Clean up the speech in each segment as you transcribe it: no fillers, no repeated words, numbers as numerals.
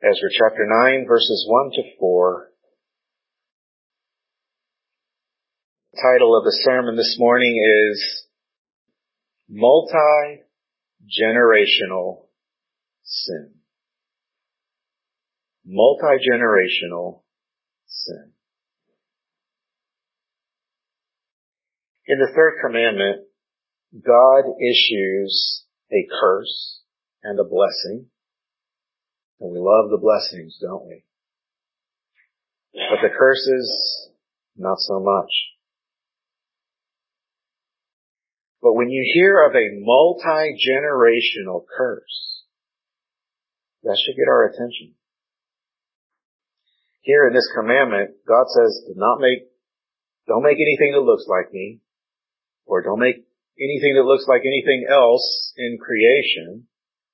Ezra chapter 9, verses 1 to 4. The title of the sermon this morning is Multi-Generational Sin. Multi-generational sin. In the third commandment, God issues a curse and a blessing. And we love the blessings, don't we? But the curses, not so much. But when you hear of a multi-generational curse, that should get our attention. Here in this commandment, God says, don't make anything that looks like me, or don't make anything that looks like anything else in creation.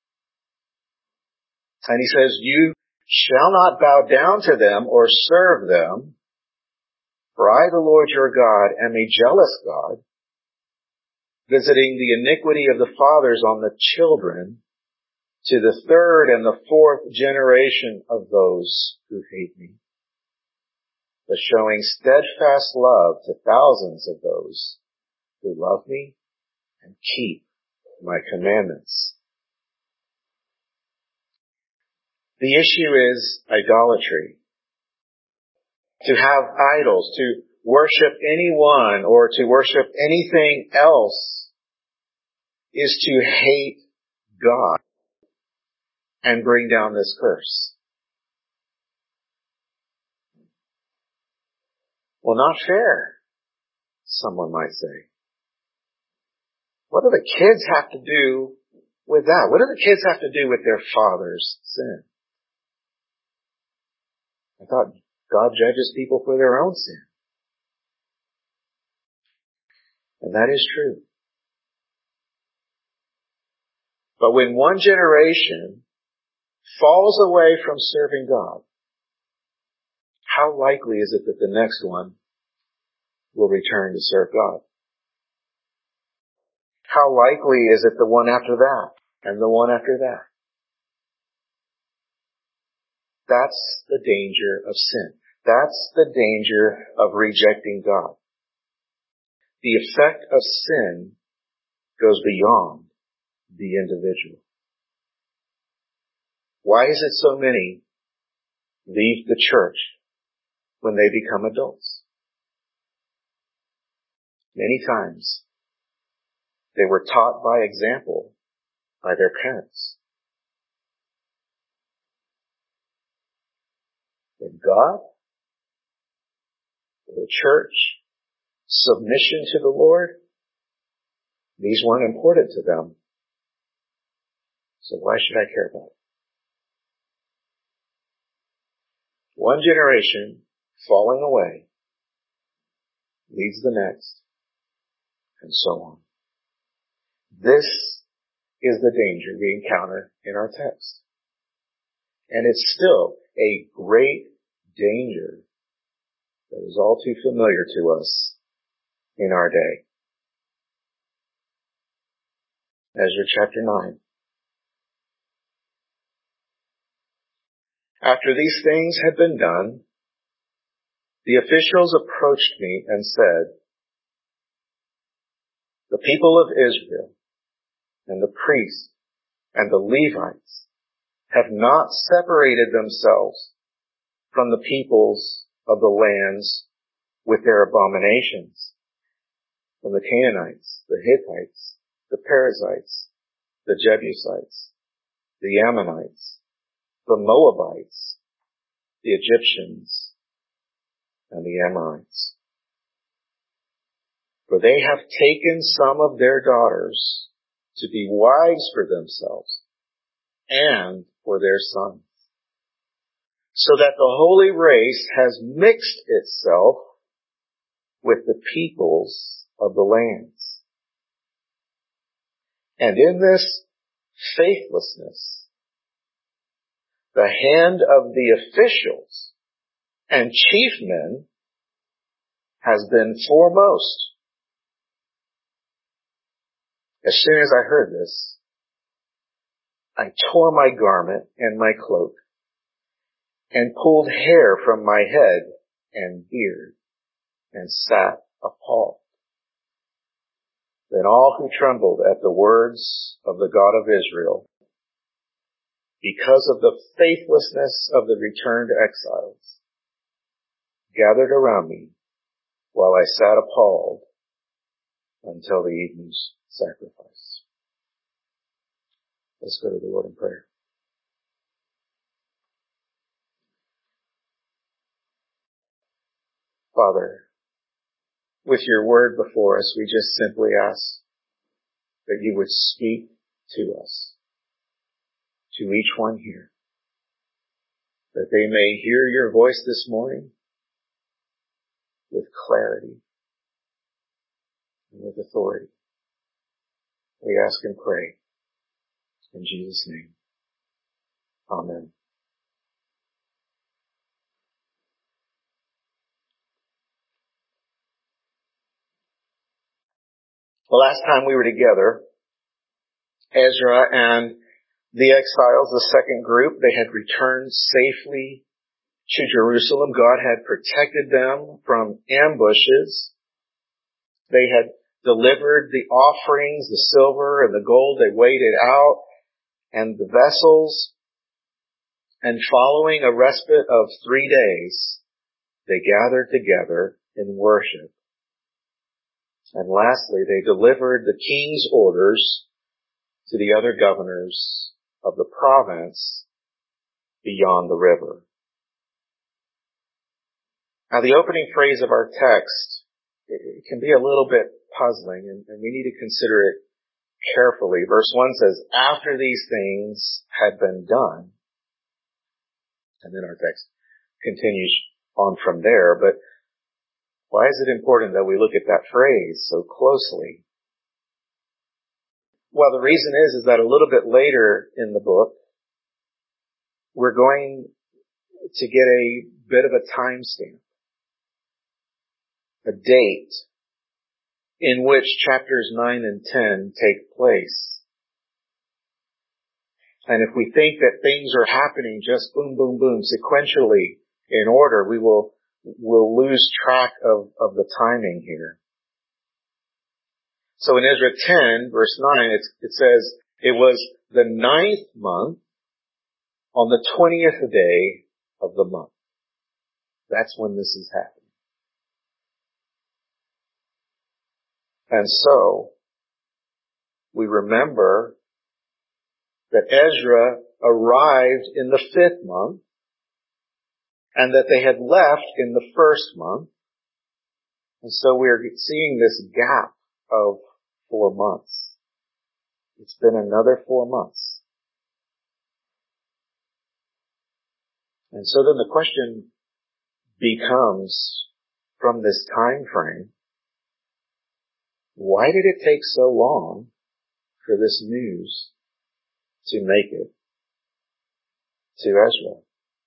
And he says, you shall not bow down to them or serve them, for I, the Lord your God, am a jealous God, visiting the iniquity of the fathers on the children to the third and the fourth generation of those who hate me, but showing steadfast love to thousands of those who love me and keep my commandments. The issue is idolatry. To have idols, to worship anyone or to worship anything else is to hate God and bring down this curse. Well, not fair, someone might say. What do the kids have to do with that? What do the kids have to do with their father's sin? I thought God judges people for their own sin. And that is true. But when one generation falls away from serving God, how likely is it that the next one will return to serve God? How likely is it the one after that and the one after that? That's the danger of sin. That's the danger of rejecting God. The effect of sin goes beyond the individual. Why is it so many leave the church when they become adults? Many times they were taught by example by their parents. That God, the church, submission to the Lord, these weren't important to them. So why should I care about it? One generation falling away leads the next, and so on. This is the danger we encounter in our text. And it's still a great danger that is all too familiar to us in our day. Ezra chapter 9. After these things had been done, the officials approached me and said, the people of Israel and the priests and the Levites have not separated themselves from the peoples of the lands with their abominations, from the Canaanites, the Hittites, the Perizzites, the Jebusites, the Ammonites, the Moabites, the Egyptians, and the Amorites. For they have taken some of their daughters to be wives for themselves and for their sons, so that the holy race has mixed itself with the peoples of the lands. And in this faithlessness, the hand of the officials and chief men has been foremost. As soon as I heard this, I tore my garment and my cloak and pulled hair from my head and beard, and sat appalled. Then all who trembled at the words of the God of Israel, because of the faithlessness of the returned exiles, gathered around me while I sat appalled until the evening's sacrifice. Let's go to the Lord in prayer. Father, with your word before us, we just simply ask that you would speak to us, to each one here, that they may hear your voice this morning with clarity and with authority. We ask and pray in Jesus' name. Amen. The last time we were together, Ezra and the exiles, the second group, they had returned safely to Jerusalem. God had protected them from ambushes. They had delivered the offerings, the silver and the gold. They weighed it out and the vessels. And following a respite of 3 days, they gathered together in worship. And lastly, they delivered the king's orders to the other governors of the province beyond the river. Now, the opening phrase of our text, it can be a little bit puzzling, and we need to consider it carefully. Verse 1 says, after these things had been done, and then our text continues on from there, but why is it important that we look at that phrase so closely? Well, the reason is that a little bit later in the book, we're going to get a bit of a timestamp, a date in which chapters 9 and 10 take place. And if we think that things are happening just boom, boom, boom, sequentially in order, we'll lose track of the timing here. So in Ezra 10, verse 9, it says, it was the 9th month on the 20th day of the month. That's when this is happening. And so, we remember that Ezra arrived in the 5th month, and that they had left in the 1st month. And so we're seeing this gap of 4 months. It's been another 4 months. And so then the question becomes, from this time frame, why did it take so long for this news to make it to Ezra?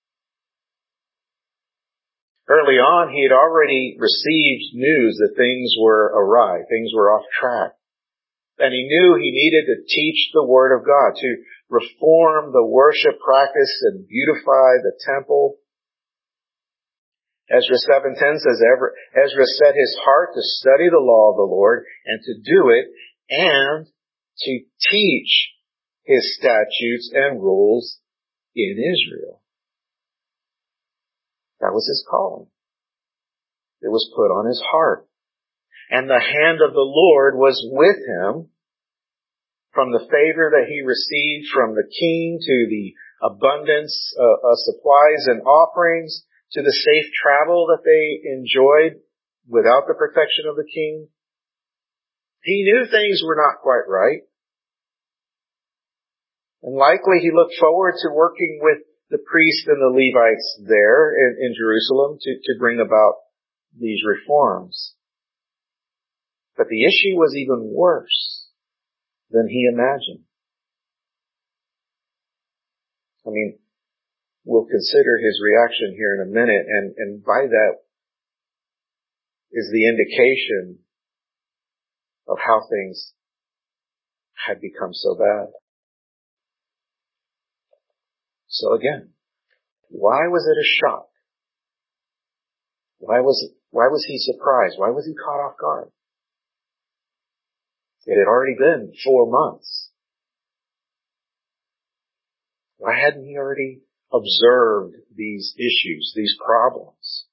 Early on, he had already received news that things were awry, things were off track. And he knew he needed to teach the Word of God, to reform the worship practice and beautify the temple. Ezra 7:10 says, Ezra set his heart to study the law of the Lord and to do it and to teach his statutes and rules in Israel. That was his calling. It was put on his heart. And the hand of the Lord was with him, from the favor that he received from the king to the abundance of supplies and offerings to the safe travel that they enjoyed without the protection of the king. He knew things were not quite right. And likely he looked forward to working with the priests and the Levites there in Jerusalem to bring about these reforms. But the issue was even worse than he imagined. I mean, we'll consider his reaction here in a minute, and by that is the indication of how things had become so bad. So again, Why was it a shock? Why was he surprised? Why was he caught off guard? It had already been 4 months. Why hadn't he already observed these issues, these problems?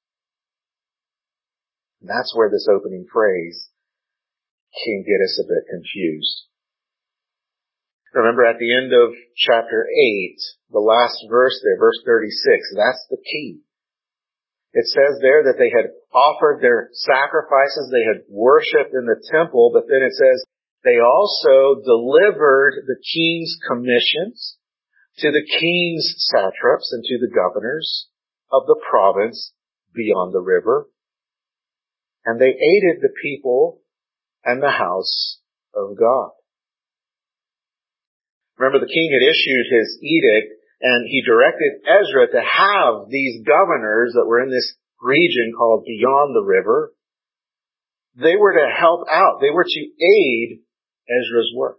And that's where this opening phrase can get us a bit confused. Remember at the end of chapter 8, the last verse there, verse 36, that's the key. It says there that they had offered their sacrifices, they had worshipped in the temple, but then it says they also delivered the king's commissions to the king's satraps and to the governors of the province beyond the river. And they aided the people and the house of God. Remember, the king had issued his edict, and he directed Ezra to have these governors that were in this region called beyond the river. They were to help out. They were to aid Ezra's work.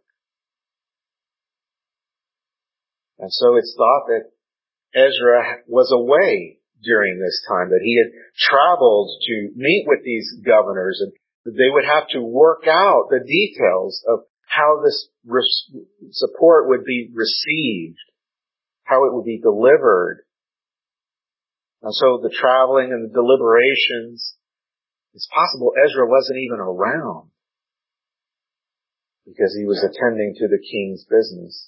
And so it's thought that Ezra was away during this time, that he had traveled to meet with these governors, and that they would have to work out the details of how this support would be received, how it would be delivered. And so the traveling and the deliberations, it's possible Ezra wasn't even around because he was attending to the king's business.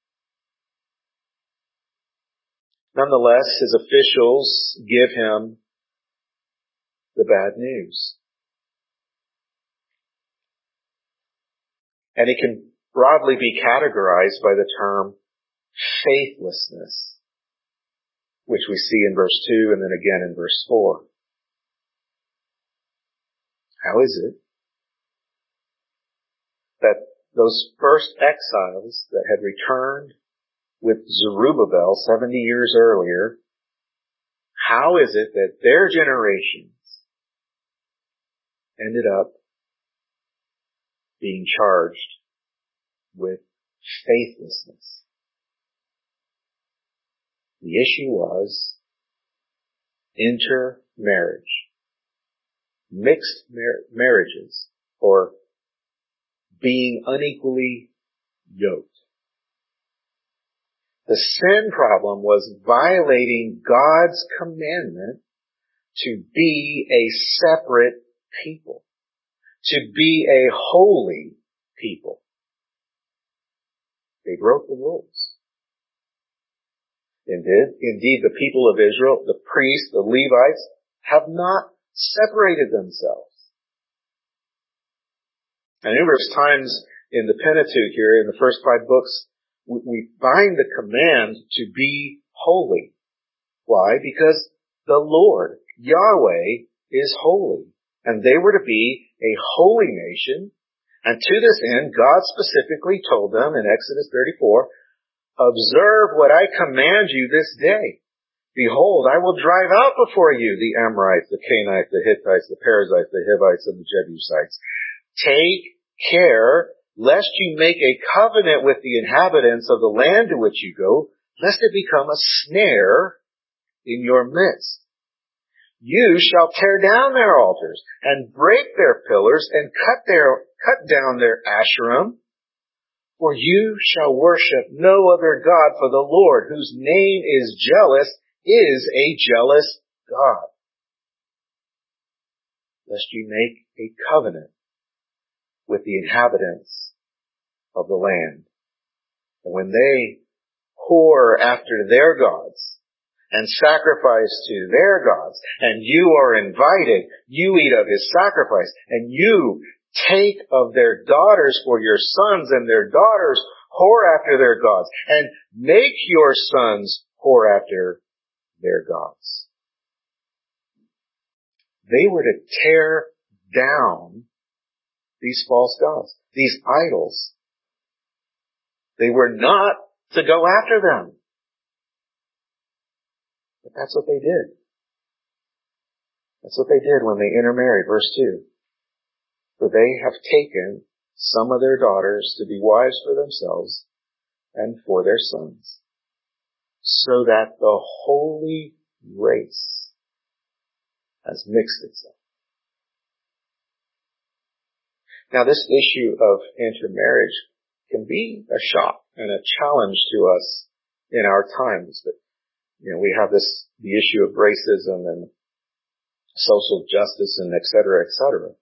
Nonetheless, his officials give him the bad news. And it can broadly be categorized by the term faithlessness, which we see in verse 2 and then again in verse 4. How is it that those first exiles that had returned with Zerubbabel 70 years earlier, how is it that their generations ended up being charged with faithlessness? The issue was intermarriage, mixed marriages, or being unequally yoked. The sin problem was violating God's commandment to be a separate people, to be a holy people. They broke the rules. Indeed, the people of Israel, the priests, the Levites, have not separated themselves. And numerous times in the Pentateuch here, in the first 5 books, we find the command to be holy. Why? Because the Lord, Yahweh, is holy. And they were to be a holy nation. And to this end, God specifically told them in Exodus 34, observe what I command you this day. Behold, I will drive out before you the Amorites, the Canaanites, the Hittites, the Perizzites, the Hivites, and the Jebusites. Take care lest you make a covenant with the inhabitants of the land to which you go, lest it become a snare in your midst. You shall tear down their altars and break their pillars and cut down their Asherim, for you shall worship no other God, for the Lord, whose name is jealous, is a jealous God. Lest you make a covenant with the inhabitants of the land. And when they whore after their gods and sacrifice to their gods, and you are invited, you eat of his sacrifice, and you take of their daughters for your sons, and their daughters whore after their gods, and make your sons whore after their gods. They were to tear down these false gods, these idols. They were not to go after them. But that's what they did. That's what they did when they intermarried, verse 2. For they have taken some of their daughters to be wives for themselves and for their sons. so that the holy race has mixed itself. Now, this issue of intermarriage can be a shock and a challenge to us in our times. But, we have the issue of racism and social justice and et cetera, et cetera.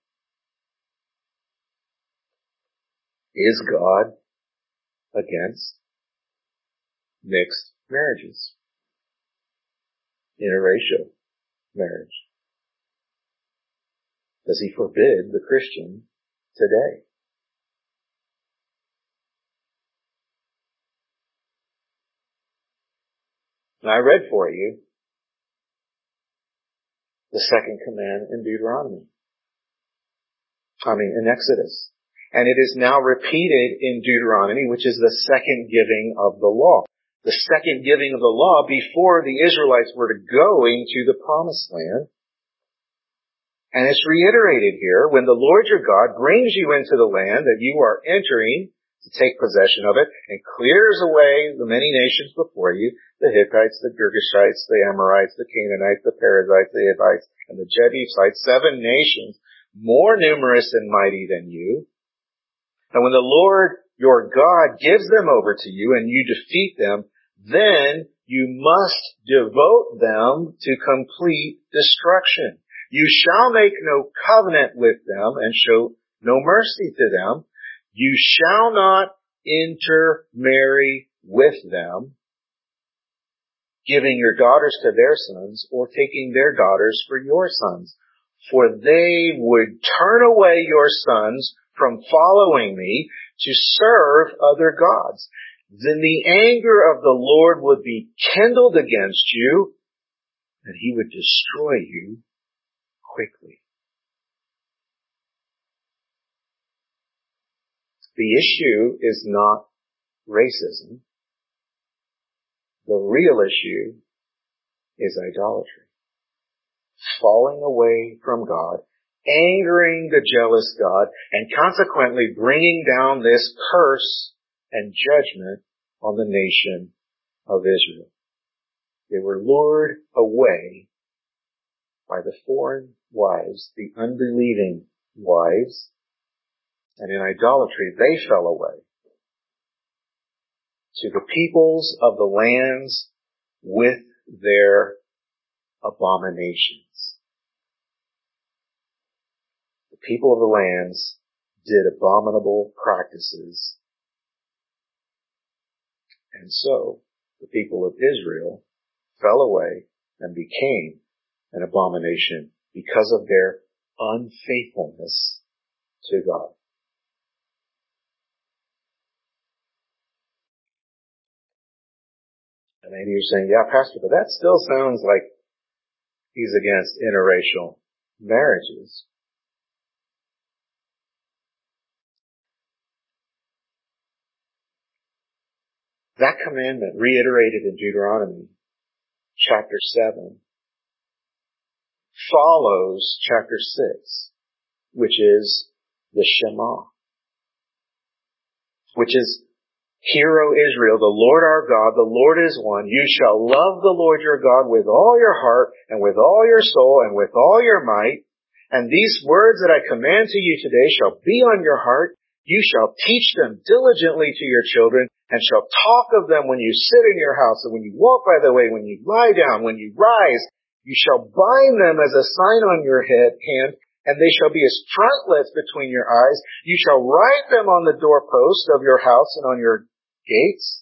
Is God against mixed marriages? Interracial marriage? Does he forbid the Christian today? And I read for you the second command in Exodus. And it is now repeated in Deuteronomy, which is the second giving of the law. The second giving of the law before the Israelites were to go into the promised land. And it's reiterated here, when the Lord your God brings you into the land that you are entering to take possession of it and clears away the many nations before you, the Hittites, the Girgashites, the Amorites, the Canaanites, the Perizzites, the Hivites, and the Jebusites, 7 nations more numerous and mighty than you. And when the Lord your God gives them over to you and you defeat them, then you must devote them to complete destruction. You shall make no covenant with them and show no mercy to them. You shall not intermarry with them, giving your daughters to their sons or taking their daughters for your sons. For they would turn away your sons from following me to serve other gods. Then the anger of the Lord would be kindled against you, and he would destroy you quickly. The issue is not racism. The real issue is idolatry. Falling away from God, angering the jealous God, and consequently bringing down this curse and judgment on the nation of Israel. They were lured away by the foreign wives, the unbelieving wives, and in idolatry they fell away to the peoples of the lands with their abominations. The people of the lands did abominable practices, and so the people of Israel fell away and became an abomination because of their unfaithfulness to God. And maybe you're saying, yeah, Pastor, but that still sounds like he's against interracial marriages. That commandment, reiterated in Deuteronomy chapter 7, follows chapter 6, which is the Shema, which is, Hear, O Israel, the Lord our God, the Lord is one. You shall love the Lord your God with all your heart and with all your soul and with all your might. And these words that I command to you today shall be on your heart. You shall teach them diligently to your children and shall talk of them when you sit in your house and when you walk by the way, when you lie down, when you rise. You shall bind them as a sign on your hand, and they shall be as frontlets between your eyes. You shall write them on the doorpost of your house and on your gates.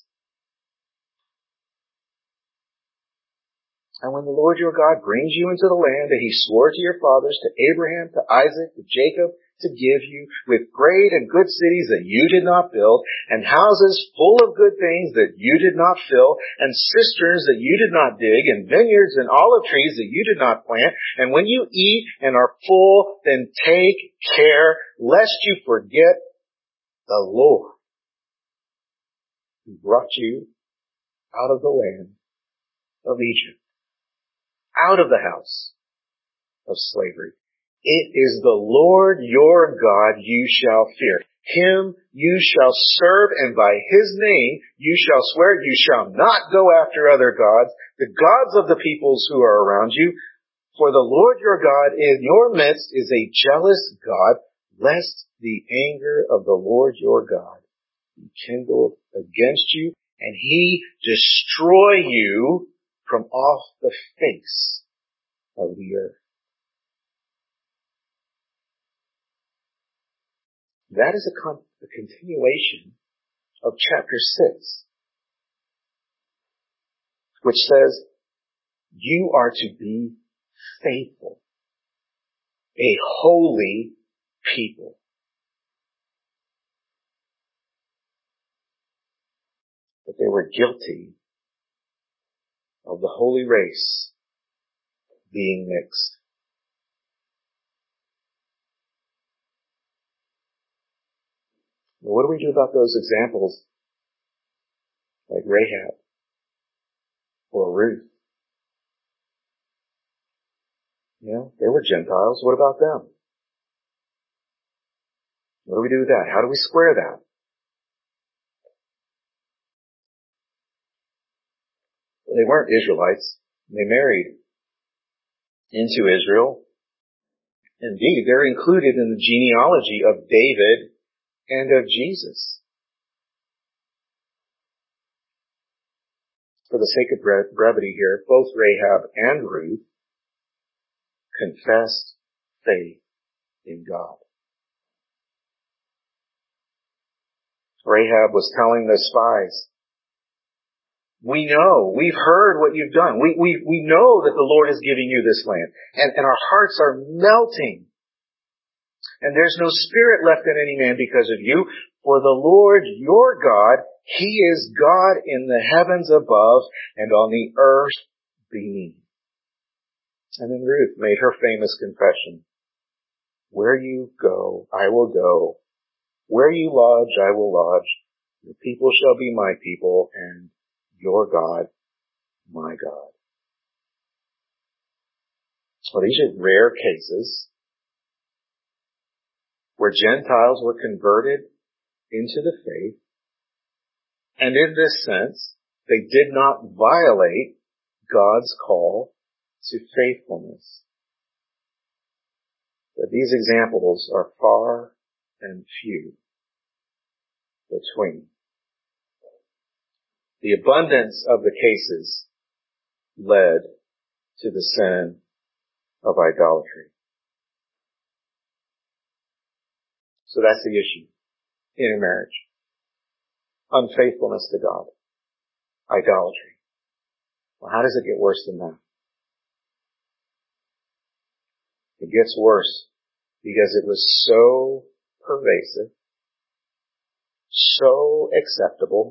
And when the Lord your God brings you into the land that he swore to your fathers, to Abraham, to Isaac, to Jacob, to give you, with great and good cities that you did not build, and houses full of good things that you did not fill, and cisterns that you did not dig, and vineyards and olive trees that you did not plant, and when you eat and are full, then take care lest you forget the Lord who brought you out of the land of Egypt, out of the house of slavery, It is the Lord your God you shall fear. Him you shall serve, and by his name you shall swear. You shall not go after other gods, the gods of the peoples who are around you. For the Lord your God in your midst is a jealous God, lest the anger of the Lord your God be kindled against you, and he destroy you from off the face of the earth. That is a continuation of chapter 6, which says, you are to be faithful, a holy people. But they were guilty of the holy race being mixed. Well, what do we do about those examples like Rahab or Ruth? You know, they were Gentiles. What about them? What do we do with that? How do we square that? Well, they weren't Israelites. They married into Israel. Indeed, they're included in the genealogy of David and of Jesus. For the sake of brevity here, both Rahab and Ruth confessed faith in God. Rahab was telling the spies, we know, we've heard what you've done. We know that the Lord is giving you this land. And our hearts are melting. And there's no spirit left in any man because of you. For the Lord your God, he is God in the heavens above and on the earth beneath. And then Ruth made her famous confession. Where you go, I will go. Where you lodge, I will lodge. Your people shall be my people, and your God, my God. Well, these are rare cases where Gentiles were converted into the faith, and in this sense, they did not violate God's call to faithfulness. But these examples are far and few between. The abundance of the cases led to the sin of idolatry. So that's the issue in a marriage. Unfaithfulness to God. Idolatry. Well, how does it get worse than that? It gets worse because it was so pervasive, so acceptable.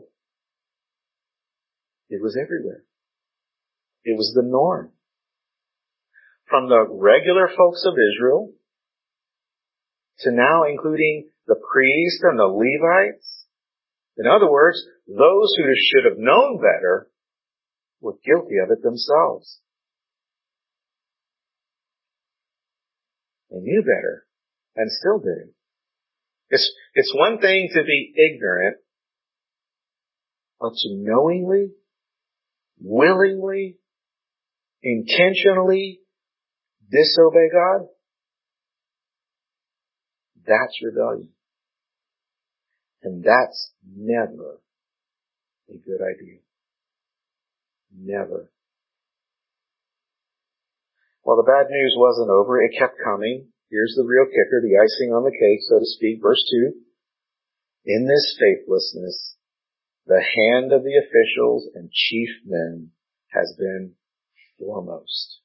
It was everywhere. It was the norm. From the regular folks of Israel to now including the priests and the Levites. In other words, those who should have known better were guilty of it themselves. They knew better and still did it. It's one thing to be ignorant, but to knowingly, willingly, intentionally disobey God, that's rebellion. And that's never a good idea. Never. Well, the bad news wasn't over. It kept coming. Here's the real kicker, the icing on the cake, so to speak. Verse 2. In this faithlessness, the hand of the officials and chief men has been foremost.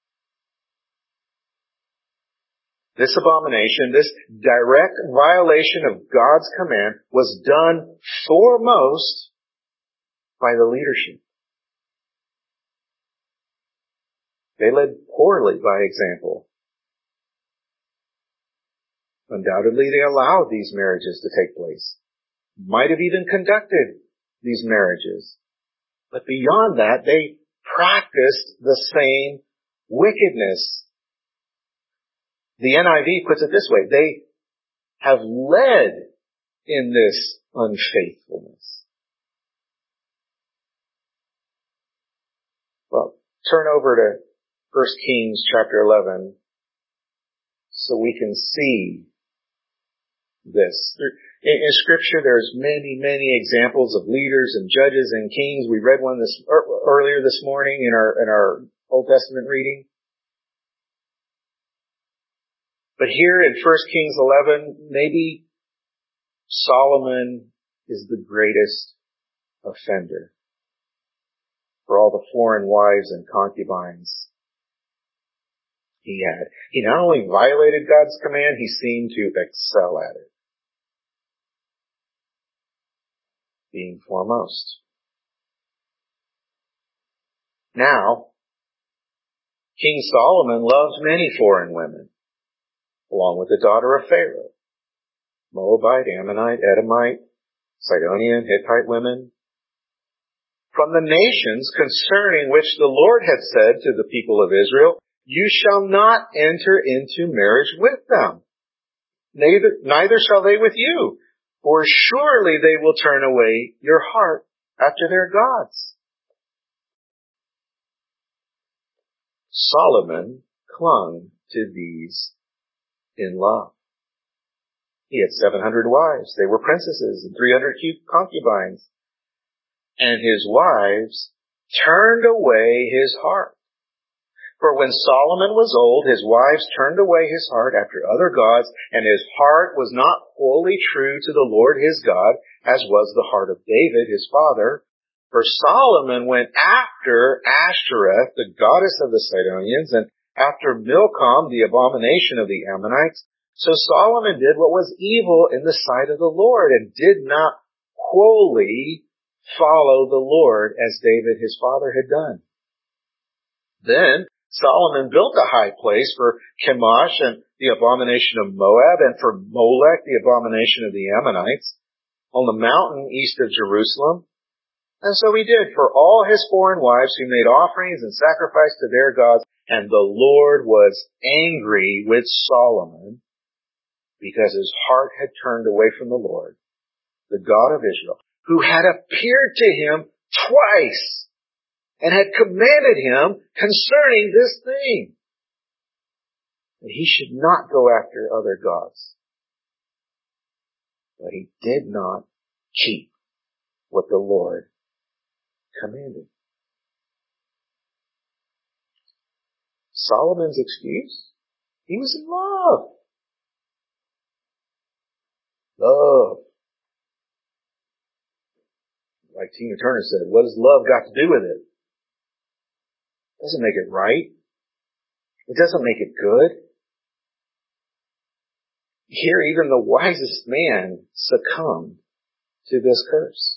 This abomination, this direct violation of God's command was done foremost by the leadership. They led poorly by example. Undoubtedly, they allowed these marriages to take place. Might have even conducted these marriages. But beyond that, they practiced the same wickedness. The NIV puts it this way: they have led in this unfaithfulness. Well, turn over to 1 Kings chapter 11 so we can see this. In Scripture, there's many, many examples of leaders and judges and kings. We read one earlier this morning in our Old Testament reading. But here in 1 Kings 11, maybe Solomon is the greatest offender for all the foreign wives and concubines he had. He not only violated God's command, he seemed to excel at it, being foremost. Now, King Solomon loved many foreign women, along with the daughter of Pharaoh: Moabite, Ammonite, Edomite, Sidonian, Hittite women, from the nations concerning which the Lord had said to the people of Israel, "You shall not enter into marriage with them, neither shall they with you, for surely they will turn away your heart after their gods." Solomon clung to these in love. He had 700 wives. They were princesses, and 300 concubines. And his wives turned away his heart. For when Solomon was old, his wives turned away his heart after other gods, and his heart was not wholly true to the Lord his God, as was the heart of David his father. For Solomon went after Ashtoreth, the goddess of the Sidonians, and after Milcom, the abomination of the Ammonites. So Solomon did what was evil in the sight of the Lord, and did not wholly follow the Lord as David his father had done. Then Solomon built a high place for Chemosh and the abomination of Moab, and for Molech, the abomination of the Ammonites, on the mountain east of Jerusalem. And so he did for all his foreign wives who made offerings and sacrificed to their gods. And the Lord was angry with Solomon because his heart had turned away from the Lord, the God of Israel, who had appeared to him twice and had commanded him concerning this thing, that he should not go after other gods. But he did not keep what the Lord commanded. Solomon's excuse? He was in love. Love. Like Tina Turner said, what has love got to do with it? It doesn't make it right. It doesn't make it good. Here, even the wisest man succumbed to this curse.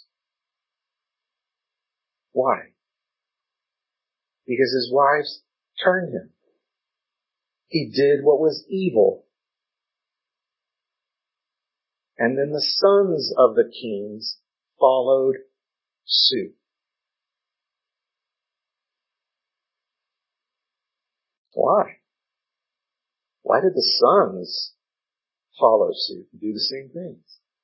Why? Because his wives turned him. He did what was evil. And then the sons of the kings followed suit. Why? Why did the sons follow suit and do the same things?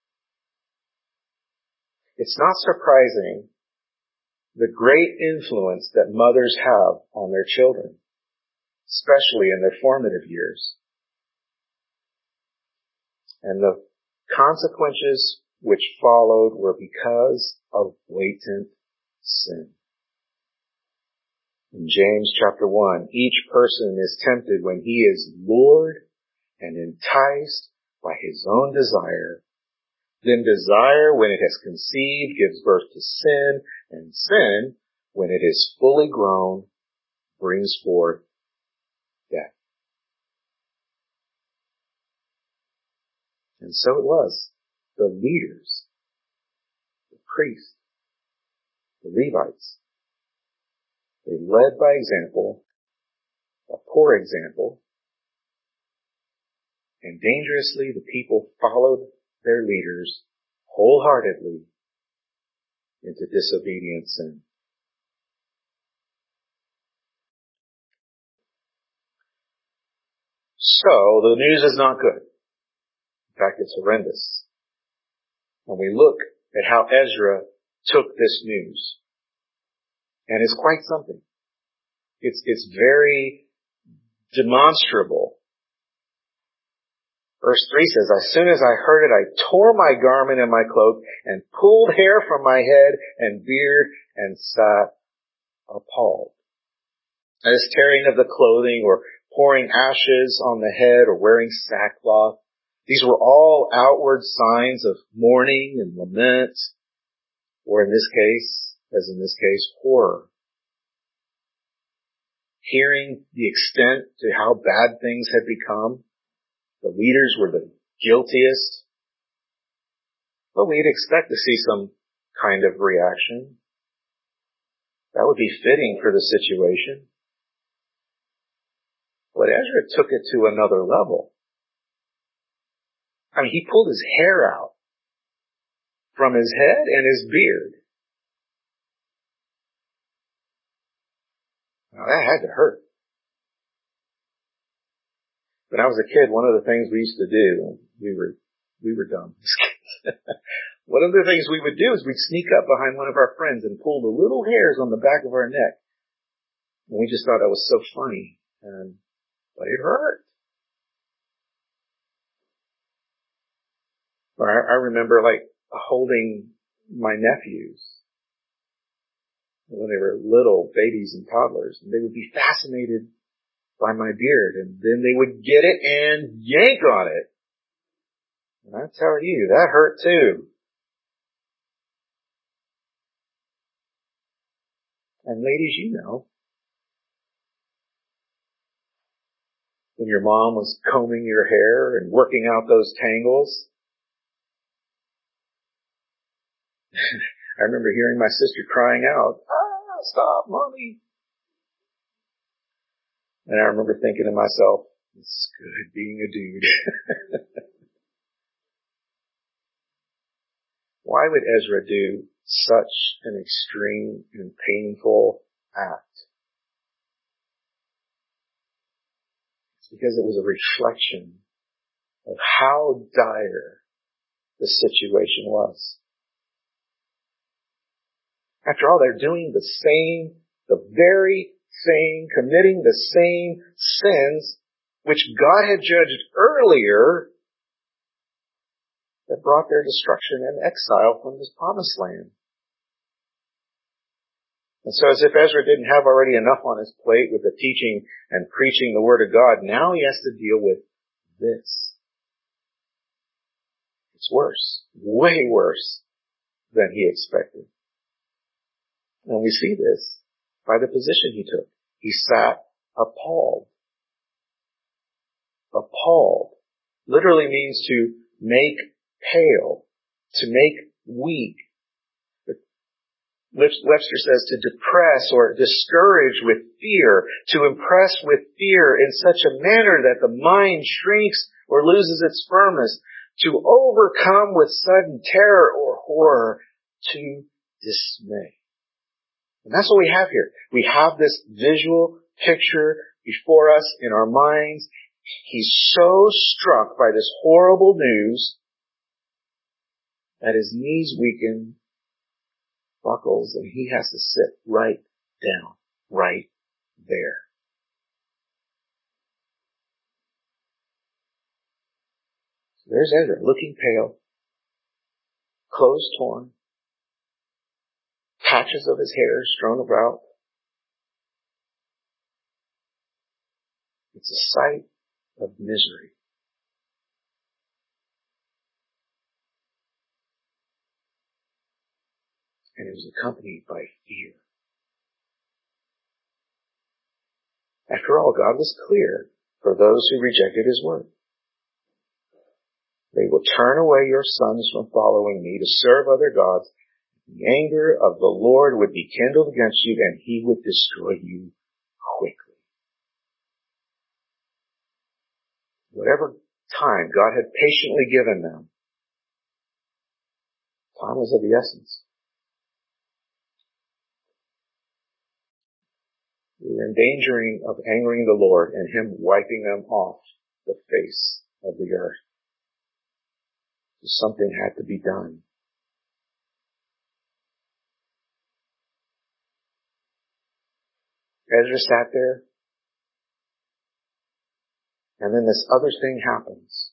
It's not surprising the great influence that mothers have on their children, especially in their formative years. And the consequences which followed were because of blatant sin. In James chapter 1, each person is tempted when he is lured and enticed by his own desire. Then desire, when it has conceived, gives birth to sin, and sin, when it is fully grown, brings forth death. And so it was. The leaders, the priests, the Levites, they led by example, a poor example, and dangerously the people followed their leaders wholeheartedly into disobedient sin. So, the news is not good. In fact, it's horrendous. And we look at how Ezra took this news. And it's quite something. It's very demonstrable. Verse 3 says, as soon as I heard it, I tore my garment and my cloak and pulled hair from my head and beard and sat appalled. That is tearing of the clothing or pouring ashes on the head or wearing sackcloth. These were all outward signs of mourning and lament, or in this case, horror. Hearing the extent to how bad things had become, the leaders were the guiltiest. But we'd expect to see some kind of reaction. That would be fitting for the situation. But Ezra took it to another level. I mean, he pulled his hair out from his head and his beard. Now that had to hurt. When I was a kid, one of the things we used to do, we were dumb as kids. One of the things we would do is we'd sneak up behind one of our friends and pull the little hairs on the back of our neck. And we just thought that was so funny. But it hurt. Or I remember holding my nephews when they were little babies and toddlers, and they would be fascinated by my beard, and then they would get it and yank on it. And I tell you, that hurt too. And ladies, you know, when your mom was combing your hair and working out those tangles, I remember hearing my sister crying out, stop, Mommy. And I remember thinking to myself, it's good being a dude. Why would Ezra do such an extreme and painful act? It's because it was a reflection of how dire the situation was. After all, they're doing the very same, committing the same sins which God had judged earlier that brought their destruction and exile from His promised land. And so as if Ezra didn't have already enough on his plate with the teaching and preaching the Word of God, now he has to deal with this. It's worse, way worse than he expected. And we see this by the position he took. He sat appalled. Appalled literally means to make pale, to make weak. Webster says to depress or discourage with fear, to impress with fear in such a manner that the mind shrinks or loses its firmness, to overcome with sudden terror or horror, to dismay. And that's what we have here. We have this visual picture before us in our minds. He's so struck by this horrible news that his knees weaken, buckles, and he has to sit right down, right there. So there's Ezra, looking pale, clothes torn, patches of his hair strewn about. It's a sight of misery. And it was accompanied by fear. After all, God was clear for those who rejected His word. They will turn away your sons from following me to serve other gods. The anger of the Lord would be kindled against you, and He would destroy you quickly. Whatever time God had patiently given them, time was of the essence. We were in danger of angering the Lord and Him wiping them off the face of the earth. So something had to be done. Ezra sat there, and then this other thing happens.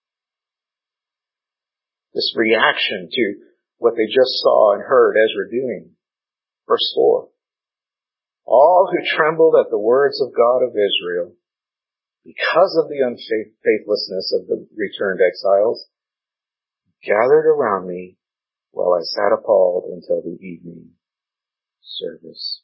This reaction to what they just saw and heard Ezra doing. Verse 4. All who trembled at the words of God of Israel, because of the unfaithlessness of the returned exiles, gathered around me while I sat appalled until the evening service.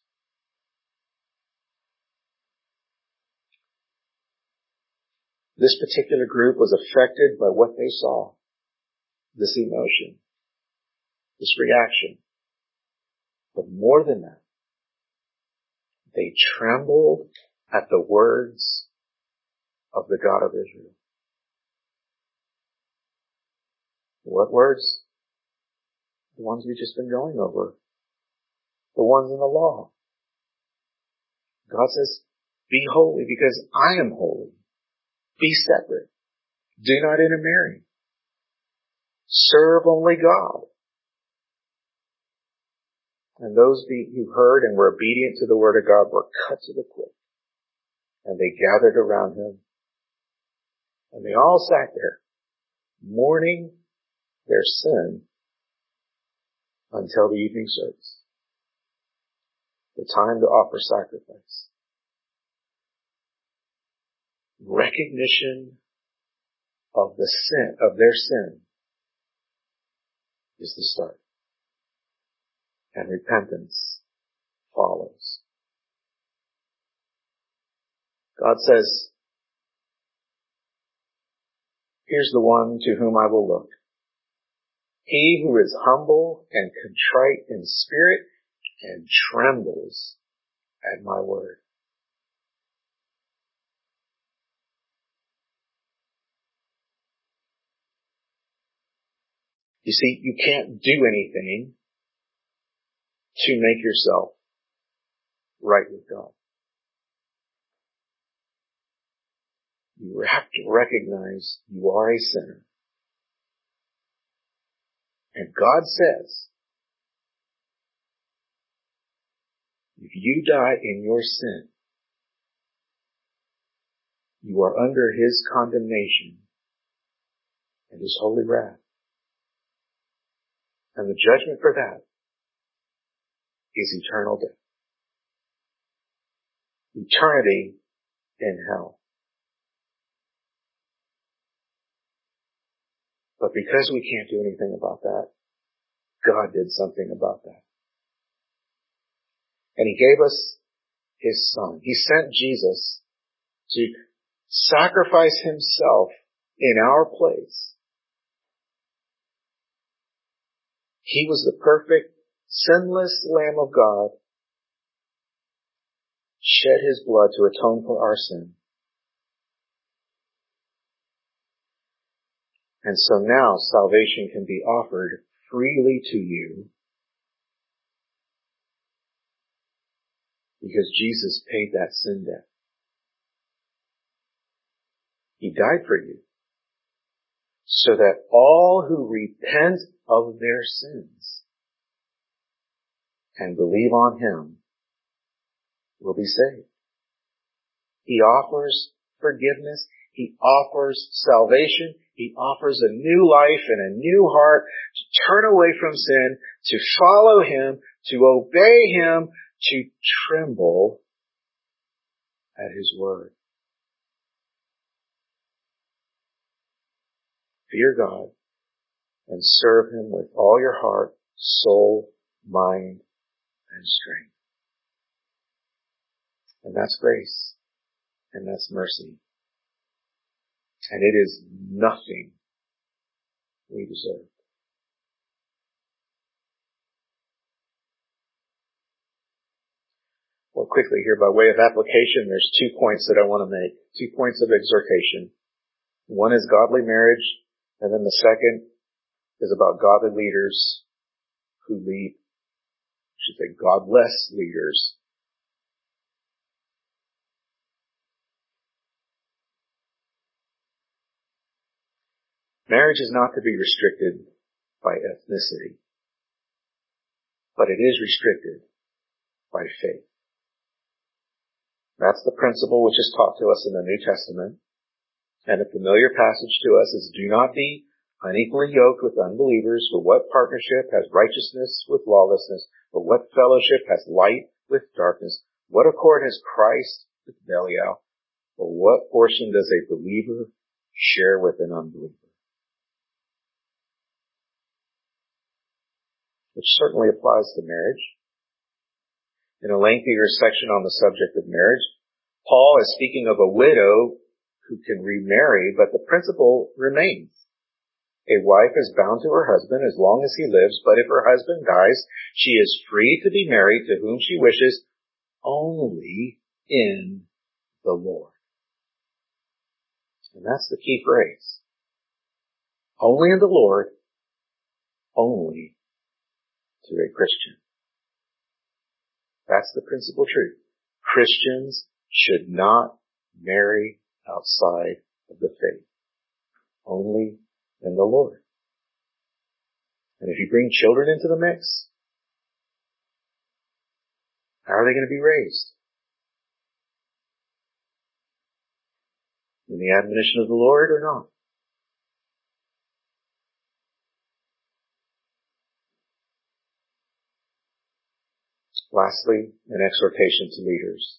This particular group was affected by what they saw, this emotion, this reaction. But more than that, they trembled at the words of the God of Israel. What words? The ones we've just been going over. The ones in the law. God says, be holy because I am holy. Be separate. Do not intermarry. Serve only God. And those who heard and were obedient to the word of God were cut to the quick. And they gathered around him. And they all sat there, mourning their sin until the evening service. The time to offer sacrifice. Recognition of the sin, of their sin, is the start. And repentance follows. God says, here's the one to whom I will look. He who is humble and contrite in spirit and trembles at my word. You see, you can't do anything to make yourself right with God. You have to recognize you are a sinner. And God says, if you die in your sin, you are under his condemnation and his holy wrath. And the judgment for that is eternal death. Eternity in hell. But because we can't do anything about that, God did something about that. And he gave us his son. He sent Jesus to sacrifice himself in our place. He was the perfect, sinless Lamb of God, shed his blood to atone for our sin. And so now salvation can be offered freely to you because Jesus paid that sin debt. He died for you so that all who repent of their sins and believe on him will be saved. He offers forgiveness. He offers salvation. He offers a new life and a new heart to turn away from sin, to follow him, to obey him, to tremble at his word. Fear God and serve him with all your heart, soul, mind, and strength. And that's grace. And that's mercy. And it is nothing we deserve. Well, quickly here, by way of application, there's 2 points that I want to make. 2 points of exhortation. One is godly marriage, and then the second is about godly leaders who lead, I should say godless leaders. Marriage is not to be restricted by ethnicity, but it is restricted by faith. That's the principle which is taught to us in the New Testament. And a familiar passage to us is, do not be unequally yoked with unbelievers, for what partnership has righteousness with lawlessness, or what fellowship has light with darkness? What accord has Christ with Belial? Or what portion does a believer share with an unbeliever? Which certainly applies to marriage. In a lengthier section on the subject of marriage, Paul is speaking of a widow who can remarry, but the principle remains. A wife is bound to her husband as long as he lives, but if her husband dies, she is free to be married to whom she wishes, only in the Lord. And that's the key phrase. Only in the Lord, only to a Christian. That's the principal truth. Christians should not marry outside of the faith. Only in the Lord. And if you bring children into the mix, how are they going to be raised? In the admonition of the Lord or not? Lastly, an exhortation to leaders.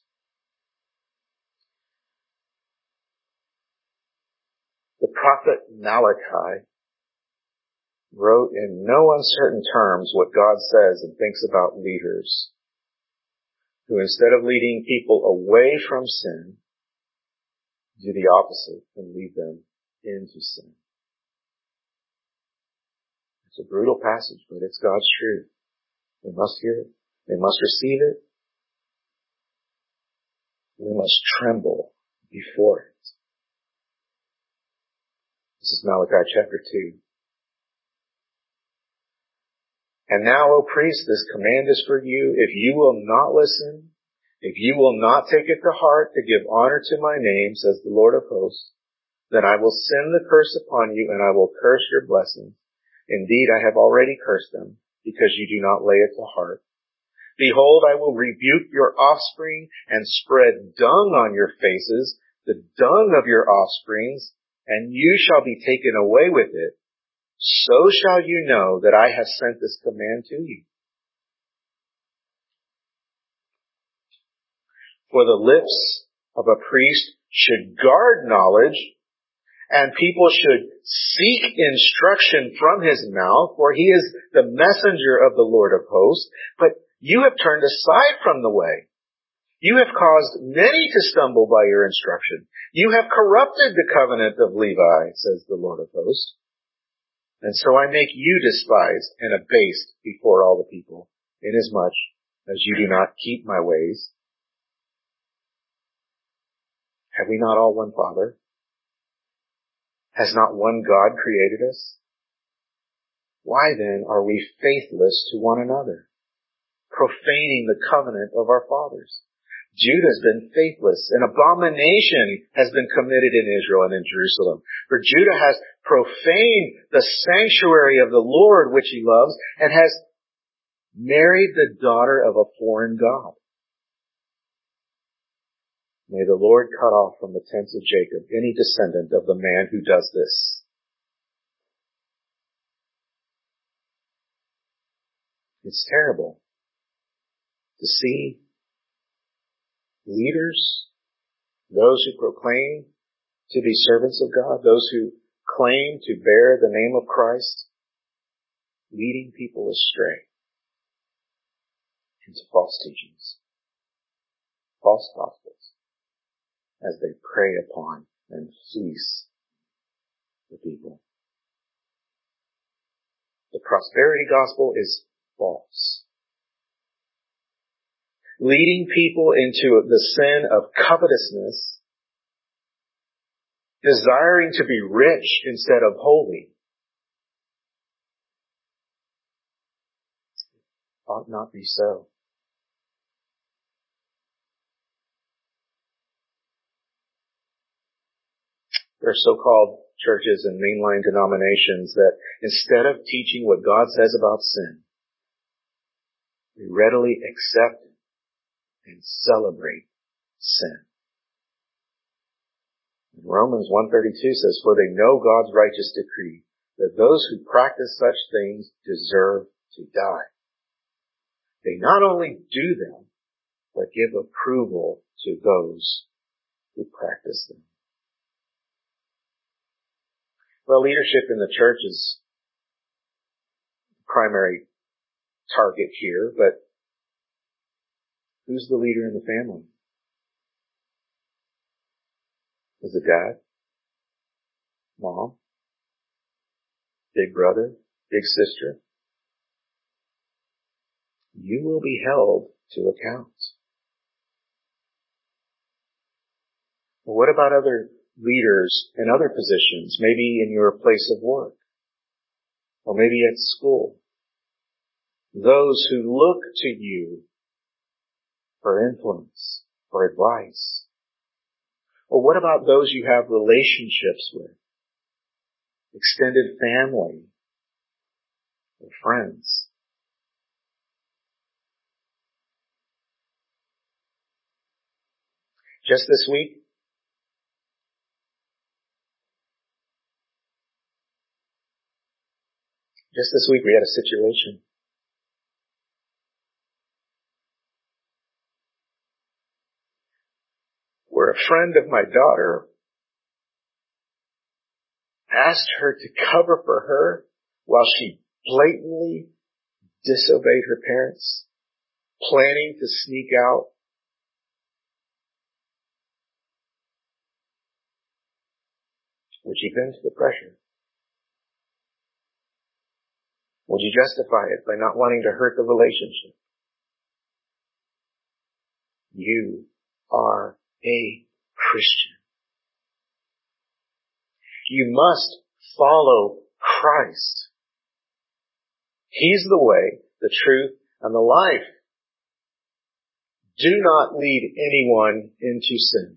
The prophet Malachi wrote in no uncertain terms what God says and thinks about leaders who, instead of leading people away from sin, do the opposite and lead them into sin. It's a brutal passage, but it's God's truth. We must hear it. We must receive it. We must tremble before it. This is Malachi chapter 2. And now, O priest, this command is for you. If you will not listen, if you will not take it to heart to give honor to my name, says the Lord of hosts, then I will send the curse upon you, and I will curse your blessings. Indeed, I have already cursed them, because you do not lay it to heart. Behold, I will rebuke your offspring and spread dung on your faces, the dung of your offsprings, and you shall be taken away with it. So shall you know that I have sent this command to you. For the lips of a priest should guard knowledge, and people should seek instruction from his mouth, for he is the messenger of the Lord of hosts. But you have turned aside from the way. You have caused many to stumble by your instruction. You have corrupted the covenant of Levi, says the Lord of hosts. And so I make you despised and abased before all the people, inasmuch as you do not keep my ways. Have we not all one Father? Has not one God created us? Why then are we faithless to one another, profaning the covenant of our fathers? Judah has been faithless. An abomination has been committed in Israel and in Jerusalem. For Judah has profaned the sanctuary of the Lord which he loves, and has married the daughter of a foreign god. May the Lord cut off from the tents of Jacob any descendant of the man who does this. It's terrible to see leaders, those who proclaim to be servants of God, those who claim to bear the name of Christ, leading people astray into false teachings, false gospels, as they prey upon and fleece the people. The prosperity gospel is false. Leading people into the sin of covetousness, desiring to be rich instead of holy, ought not be so. There are so-called churches and mainline denominations that instead of teaching what God says about sin, we readily accept and celebrate sin. Romans 1:32 says, "For they know God's righteous decree, that those who practice such things deserve to die. They not only do them, but give approval to those who practice them." Well, leadership in the church is the primary target here, but who's the leader in the family? Is it dad? Mom? Big brother? Big sister? You will be held to account. Well, what about other leaders in other positions, maybe in your place of work, or maybe at school? Those who look to you for influence, for advice. Or what about those you have relationships with? Extended family or friends? Just this week, we had a situation where a friend of my daughter asked her to cover for her while she blatantly disobeyed her parents, planning to sneak out. Would you bend to the pressure? Would you justify it by not wanting to hurt the relationship? You are a Christian. You must follow Christ. He's the way, the truth, and the life. Do not lead anyone into sin.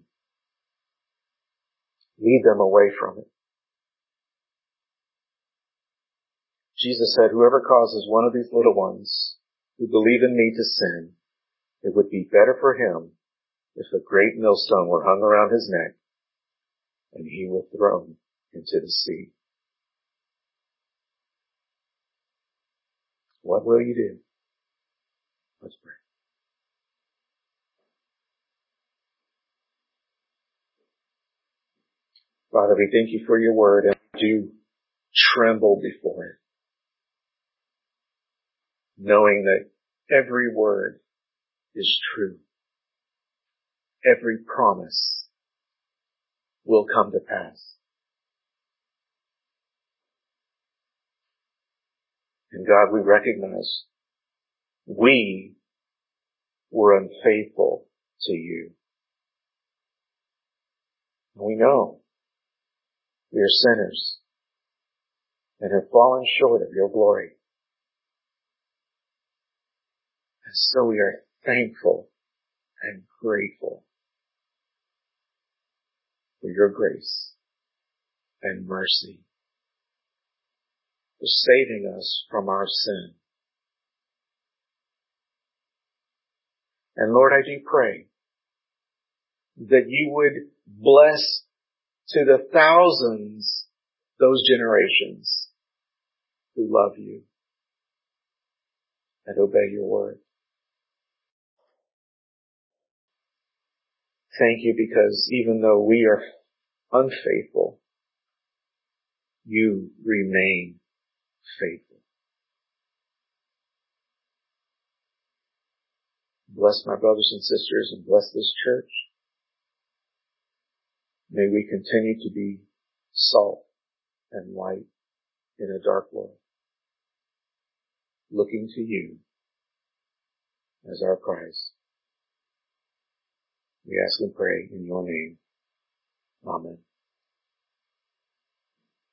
Lead them away from it. Jesus said, "Whoever causes one of these little ones who believe in me to sin, it would be better for him if a great millstone were hung around his neck and he were thrown into the sea." What will you do? Let's pray. Father, we thank you for your word, and we do tremble before it, knowing that every word is true. Every promise will come to pass. And God, we recognize we were unfaithful to you. We know we are sinners and have fallen short of your glory. And so we are thankful and grateful for your grace and mercy, for saving us from our sin. And Lord, I do pray that you would bless to the thousands those generations who love you and obey your word. Thank you, because even though we are unfaithful, you remain faithful. Bless my brothers and sisters and bless this church. May we continue to be salt and light in a dark world, looking to you as our prize. We ask and pray in your name. Amen.